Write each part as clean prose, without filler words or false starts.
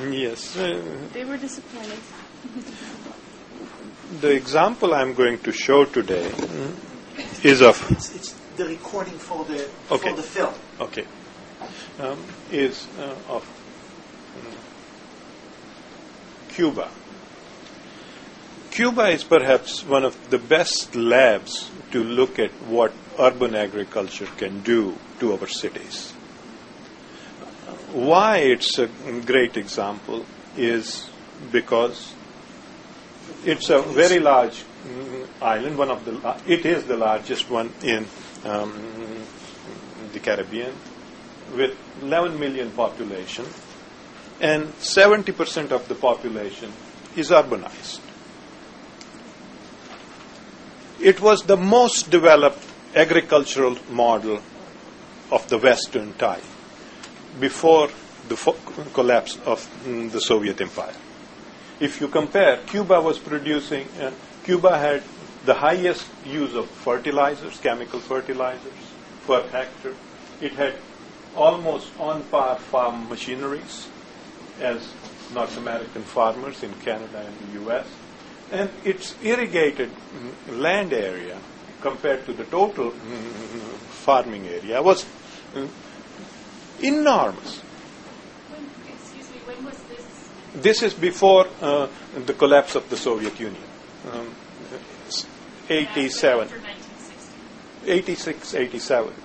Yes. They were disappointed. The example I'm going to show today is of... It's the recording for the film. Okay. Is of Cuba. Cuba is perhaps one of the best labs to look at what urban agriculture can do to our cities. Why it's a great example is because it's a very large island. It is the largest one in the Caribbean, with 11 million population, and 70% of the population is urbanized. It was the most developed agricultural model of the Western type before the collapse of the Soviet Empire. If you compare, Cuba had the highest use of fertilizers, chemical fertilizers, per hectare. It had almost on par farm machineries as North American farmers in Canada and the U.S. And its irrigated land area compared to the total farming area was enormous. When was this? This is before the collapse of the Soviet Union. 87. 86, 87.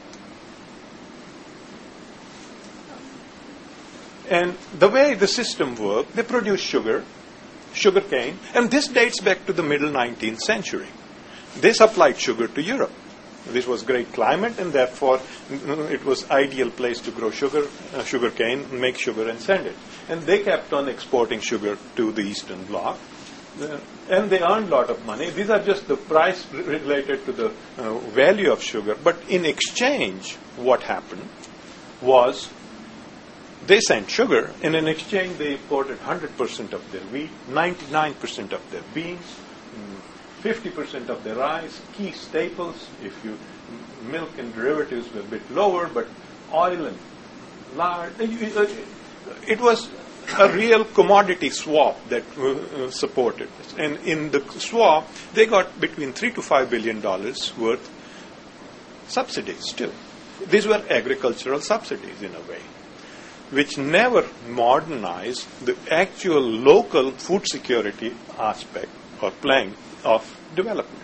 And the way the system worked, they produced sugar cane, and this dates back to the middle 19th century. They supplied sugar to Europe. This was great climate, and therefore it was ideal place to grow sugar cane, make sugar and send it. And they kept on exporting sugar to the Eastern Bloc, and they earned a lot of money. These are just the price related to the value of sugar. But in exchange, what happened was they sent sugar, and in exchange they imported 100% of their wheat, 99% of their beans, 50% of their rice, key staples. Milk and derivatives were a bit lower, but oil and lard. It was a real commodity swap that supported this. And in the swap, they got between $3 to $5 billion worth subsidies too. These were agricultural subsidies in a way, which never modernized the actual local food security aspect or plank of development.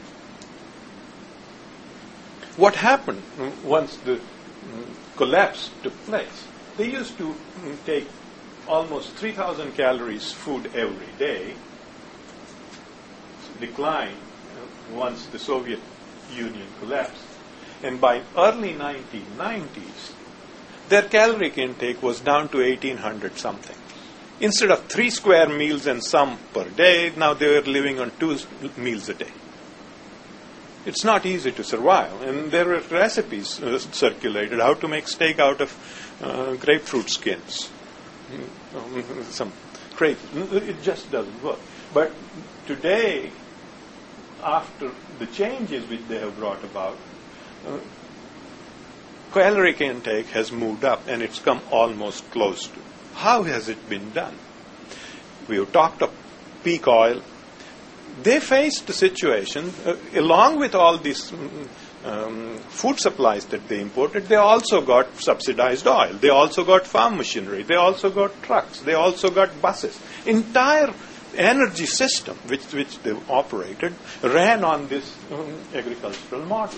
What happened once the collapse took place? They used to take almost 3,000 calories food every day, declined once the Soviet Union collapsed, and by early 1990s, their caloric intake was down to 1,800 something. Instead of 3 square meals and some per day, now they were living on 2 meals a day. It's not easy to survive, and there were recipes circulated how to make steak out of grapefruit skins. Some crazy. It just doesn't work. But today, after the changes which they have brought about, caloric intake has moved up, and it's come almost close to. How has it been done? We have talked of peak oil. They faced the situation, along with all these food supplies that they imported, they also got subsidized oil. They also got farm machinery. They also got trucks. They also got buses. Entire energy system which they operated ran on this agricultural model.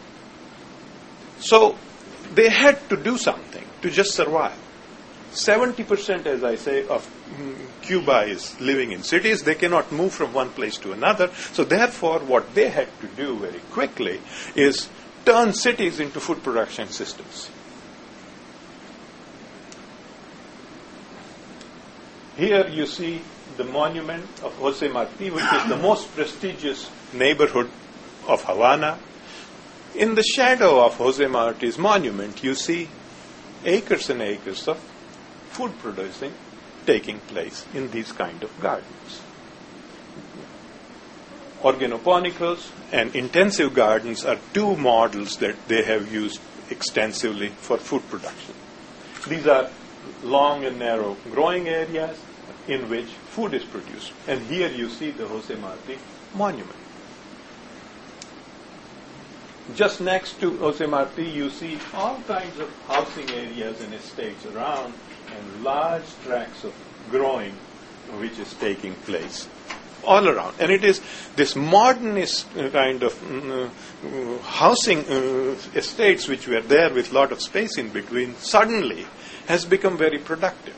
So they had to do something to just survive. 70%, as I say, of Cuba is living in cities. They cannot move from one place to another. So therefore, what they had to do very quickly is turn cities into food production systems. Here you see the monument of Jose Marti, which is the most prestigious neighborhood of Havana. In the shadow of Jose Marti's monument, you see acres and acres of food producing taking place in these kind of gardens. Organoponicals and intensive gardens are two models that they have used extensively for food production. These are long and narrow growing areas in which food is produced. And here you see the Jose Marti monument. Just next to Jose Marti, you see all kinds of housing areas and estates around, and large tracts of growing which is taking place all around. And it is this modernist kind of housing estates which were there with a lot of space in between suddenly has become very productive.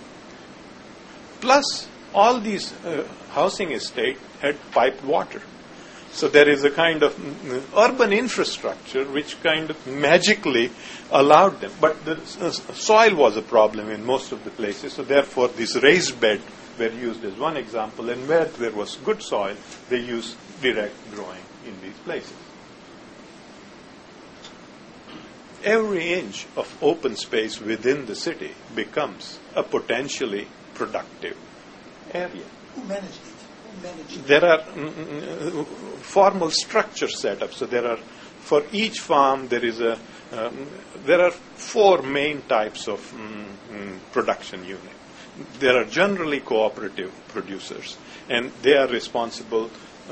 Plus, all these housing estates had piped water. So there is a kind of urban infrastructure which kind of magically allowed them. But the soil was a problem in most of the places, so therefore this raised bed were used as one example, and where there was good soil, they used direct growing in these places. Every inch of open space within the city becomes a potentially productive area. Who managed it? There are formal structure set up. So there are, for each farm, there are 4 main types of production unit. There are generally cooperative producers, and they are responsible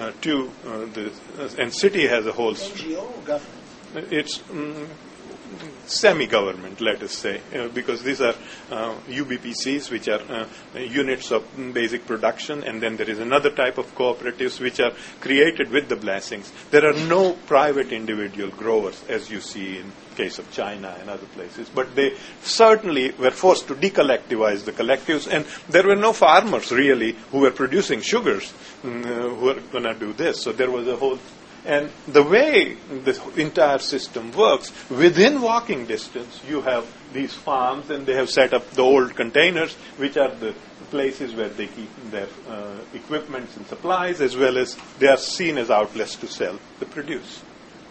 and city has a whole NGO or government? It's semi-government, let us say, because these are UBPCs, which are units of basic production, and then there is another type of cooperatives which are created with the blessings. There are no private individual growers, as you see in case of China and other places, but they certainly were forced to decollectivize the collectives, and there were no farmers really who were producing sugars who were going to do this. So there was a whole. And the way the entire system works, within walking distance, you have these farms, and they have set up the old containers, which are the places where they keep their equipments and supplies, as well as they are seen as outlets to sell the produce.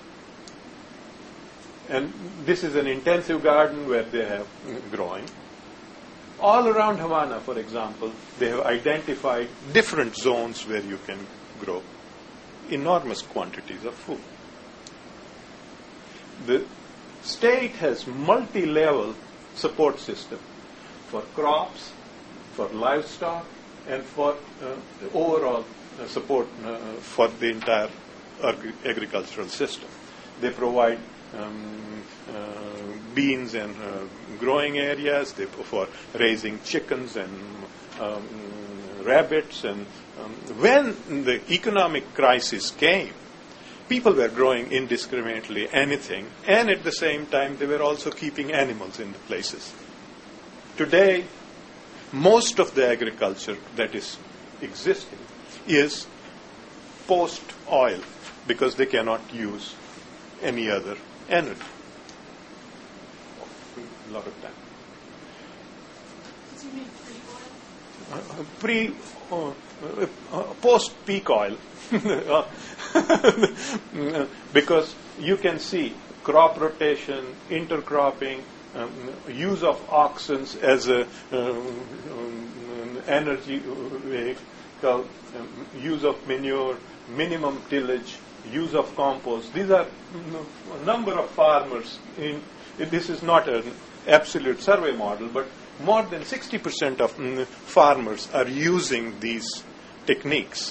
And this is an intensive garden where they have growing. All around Havana, for example, they have identified different zones where you can grow enormous quantities of food. The state has multi-level support system for crops, for livestock, and for overall support for the entire agricultural system. They provide beans and growing areas, for raising chickens and rabbits, and when the economic crisis came, people were growing indiscriminately anything, and at the same time they were also keeping animals in the places. Today, most of the agriculture that is existing is post-oil, because they cannot use any other energy. A lot of time. Do you mean pre-oil? Post-peak oil. Because you can see crop rotation, intercropping, use of oxen as a energy vehicle, use of manure, minimum tillage, use of compost. These are a number of farmers. This is not an absolute survey model, but more than 60% of farmers are using these techniques,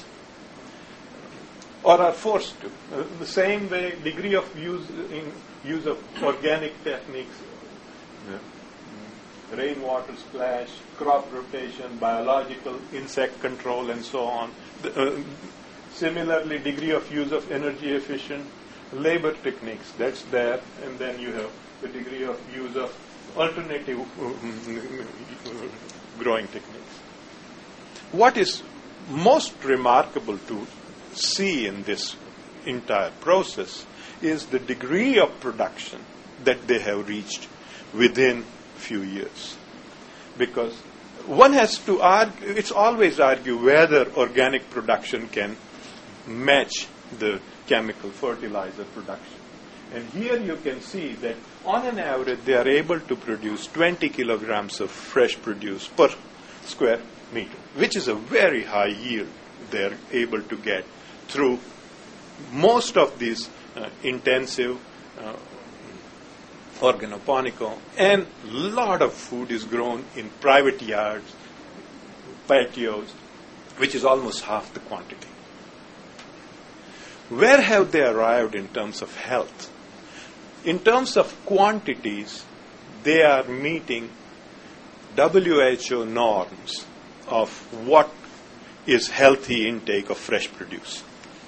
or are forced to. The same way, degree of use of organic techniques, rainwater splash, crop rotation, biological insect control, and so on. Similarly, degree of use of energy efficient labor techniques, that's there, and then you have the degree of use of alternative growing techniques. What is most remarkable to see in this entire process is the degree of production that they have reached within few years. Because one has to argue, it's always argue whether organic production can match the chemical fertilizer production. And here you can see that on an average they are able to produce 20 kilograms of fresh produce per square meter, which is a very high yield they are able to get through most of these intensive organoponico, and a lot of food is grown in private yards, patios, which is almost half the quantity. Where have they arrived in terms of health? In terms of quantities, they are meeting WHO norms of what is healthy intake of fresh produce.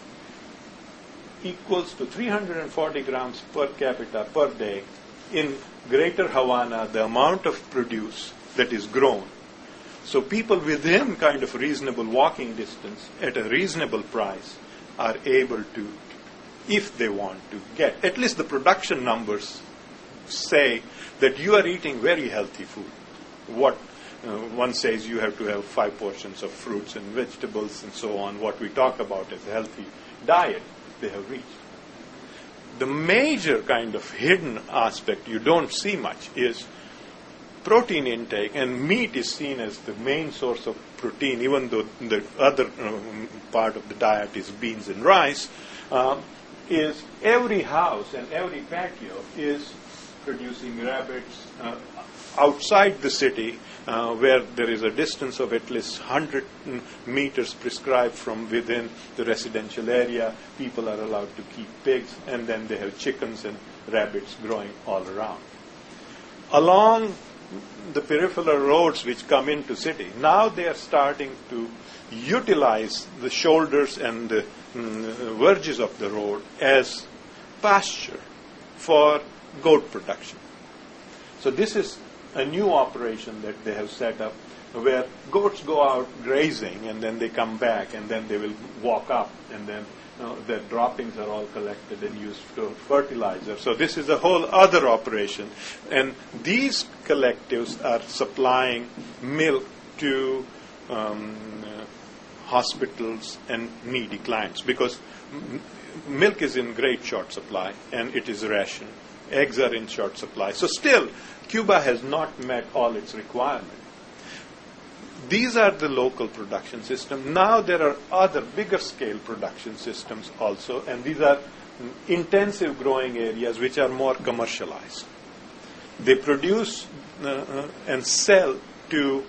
Equals to 340 grams per capita per day. In Greater Havana, the amount of produce that is grown. So people within kind of reasonable walking distance at a reasonable price are able to, if they want to, get, at least the production numbers say that you are eating very healthy food. What one says you have to have 5 portions of fruits and vegetables and so on, what we talk about as a healthy diet, they have reached. The major kind of hidden aspect you don't see much is protein intake, and meat is seen as the main source of protein, even though the other part of the diet is beans and rice, is every house and every patio is producing rabbits outside the city, where there is a distance of at least 100 meters prescribed from within the residential area. People are allowed to keep pigs, and then they have chickens and rabbits growing all around. Along the peripheral roads which come into city, now they are starting to utilize the shoulders and the verges of the road as pasture for goat production. So this is a new operation that they have set up where goats go out grazing and then they come back and then they will walk up and then their droppings are all collected and used for fertilizer. So this is a whole other operation. And these collectives are supplying milk to hospitals and needy clients because milk is in great short supply and it is rationed. Eggs are in short supply. So still, Cuba has not met all its requirements. These are the local production systems. Now there are other bigger scale production systems also, and these are intensive growing areas which are more commercialized. They produce and sell to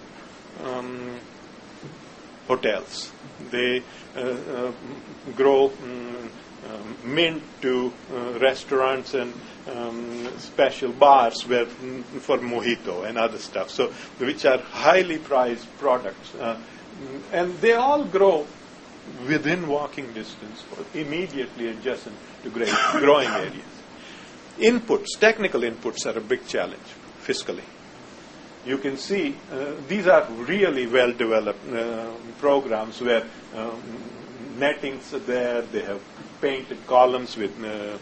hotels. They grow mint to restaurants and special bars where for mojito and other stuff, so which are highly prized products, and they all grow within walking distance or immediately adjacent to growing areas. Technical inputs are a big challenge fiscally. You can see these are really well developed programs where nettings are there. They have painted columns with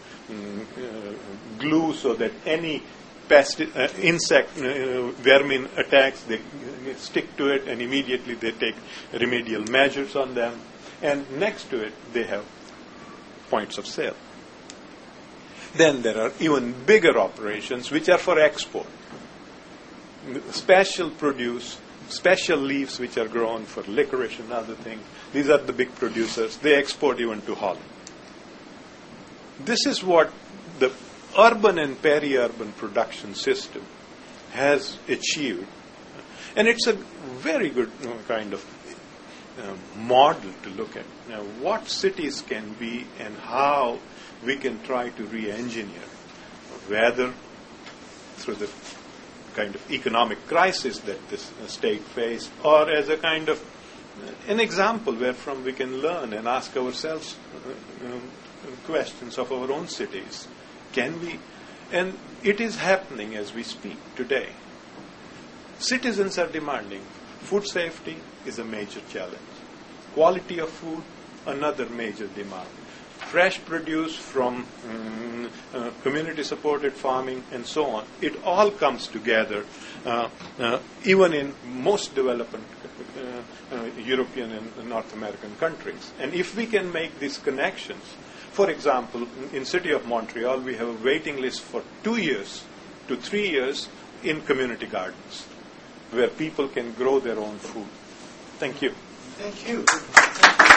glue so that any pest, insect, vermin attacks, they stick to it and immediately they take remedial measures on them. And next to it, they have points of sale. Then there are even bigger operations which are for export. Special produce, special leaves which are grown for licorice and other things. These are the big producers. They export even to Holland. This is what the urban and peri-urban production system has achieved. And it's a very good kind of model to look at. Now, what cities can be and how we can try to re-engineer, whether through the kind of economic crisis that this state faced, or as a kind of an example wherefrom we can learn and ask ourselves questions of our own cities. Can we? And it is happening as we speak today. Citizens are demanding. Food safety is a major challenge. Quality of food, another major demand. Fresh produce from community-supported farming and so on. It all comes together, even in most developed European and North American countries. And if we can make these connections, for example, in city of Montreal, we have a waiting list for 2 years to 3 years in community gardens, where people can grow their own food. Thank you. Thank you.